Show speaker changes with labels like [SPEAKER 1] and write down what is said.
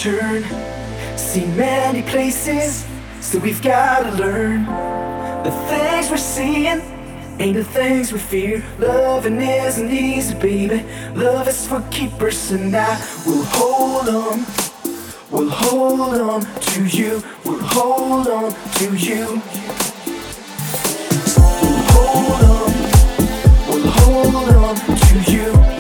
[SPEAKER 1] turn. Seen many places, so we've gotta learn. The things we're seeing ain't the things we fear. Loving isn't easy, baby. Love is for keepers, and I will hold on. We'll hold on to you. We'll hold on to you. We'll hold on. We'll hold on to you.